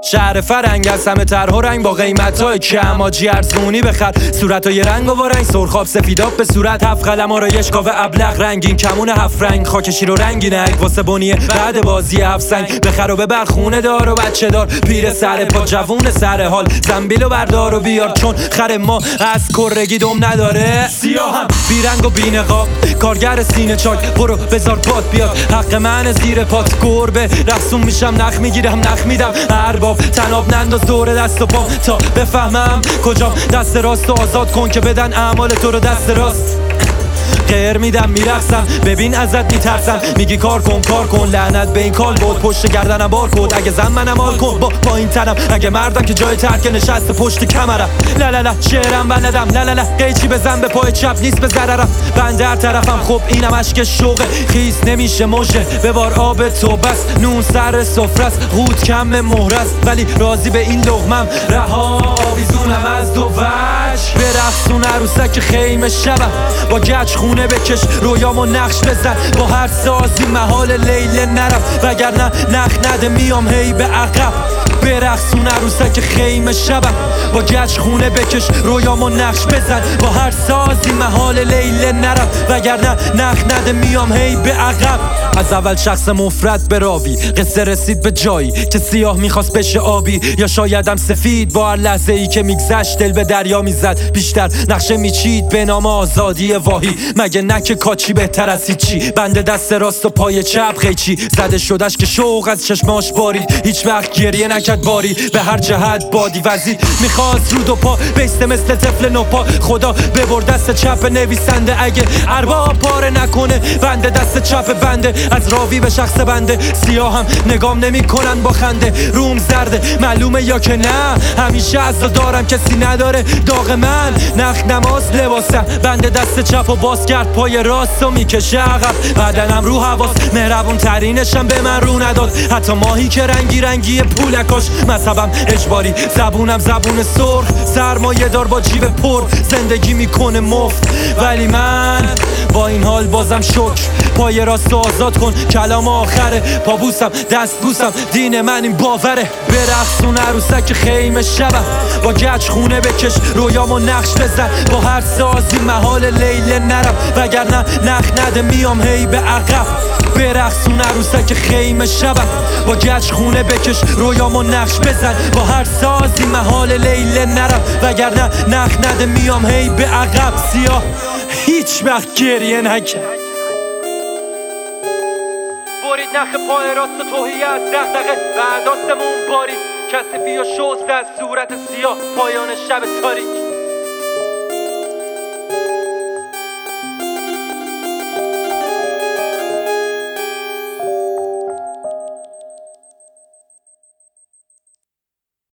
شهر فرنگ از همه طرح و رنگ با قیمت‌های کم آجی ارزونی بخر صورتای رنگ و رنگ سرخاب سفیداب به صورت 7 قلم آرایش کاوه ابلق رنگین کمون 7 رنگ خاک شیر و رنگینک واسه بنیه بعد بازی 7 سنگ بخر و ببر خونه دار و بچه دار پیر سر پا جوون سر حال زنبیل و بردار و بیار چون خر ما از کرگی دم نداره سیاهم بی رنگ و بی نقاب کارگر سینه چاک برو بزار باد بیاد حق من زیر پات گربه رقصون میشم نخ میگیرم نخ میدم ارباب تناب ننداز دور دست و پام تا بفهمم کجام دست راست و آزاد کن که بدن اعمال تو رو دست راست غیر میدم میرقصم ببین ازت میترسم میگی کار کن لعنت به این کال بود پشت گردنم بار کد اگه زن منم آل کن با این تنم اگه مردم که جای ترک نشست پشت کمرم لا شعرم بلدم لا قیچی بزن به پای چپ نیست به ضررم بنده هر طرفم خب اینم اشک شوقه خیس نمیشه موشه ببار آب تو بس نون سر سفرست قوت کم مهرست ولی راضی به این لقمم رها آویزونم از دو وجه برقصون عروسک خیمه شبم با گچ خونه بکش رویامو نقش بزن با هر سازی محال لیل نرم وگرنه نخ نده میام هی به عقب برقصون عروسک خیمه شبم با گچ خونه بکش رویامو نقش بزن با هر سازی محال لیل نرم وگرنه نخ نده میام هی به عقب از اول شخص مفرد به راوی قصه رسید به جایی که سیاه میخواست بشه آبی یا شایدم سفید با هر لحظه ای که میگذشت دل به دریا میزد بیشتر نقشه میچید به نام آزادی واهی مگه نک کاچی بهتر از هیچی بنده دست راست و پای چپ قیچی زده شدش که شوق از چشماش بارید هیچ وقت گریه نکرد باری به هر جهت بادی وزید میخواست رو دو پا بیسته مثل طفل نوپا خدا ببر دست چپ نویسنده اگه ارباب پاره نکنه بنده دست چپ بنده از راوی به شخص بنده سیاهم نگام نمی کنن با خنده روم زرده معلومه یا که نه همیشه از دارم کسی نداره داغ من نخ نماز لباسم بنده دست چپ و باز کرد پای راست و میکشه عقب بدنم رو حواس مهربون ترینشم به من رو نداد حتی ماهی که رنگی پولکاش مذهبم اجباری زبونم زبون سرخ سرمایه دار با جیب پر زندگی میکنه مفت ولی من با این حال بازم شکر پای راست آزاد کن کلام آخره پا بوسم دست بوسم دین من این باوره برقصون عروسک خیمه شبم با گچ خونه بکش رویامو نقش بزن با هر سازی محال لیل نرم وگرنه نخ نده میام هی به عقب برقصون عروسک خیمه شبم با گچ خونه بکش رویامو نقش بزن با هر سازی محال لیل نرم وگرنه نخ نده میام هی به عقب سیاه هیچ وقت گریه نکرد برید نخ پای راست توهی از دغدغه برداستمون بارید کسفی و شست از صورت سیاه پایان شب تاریک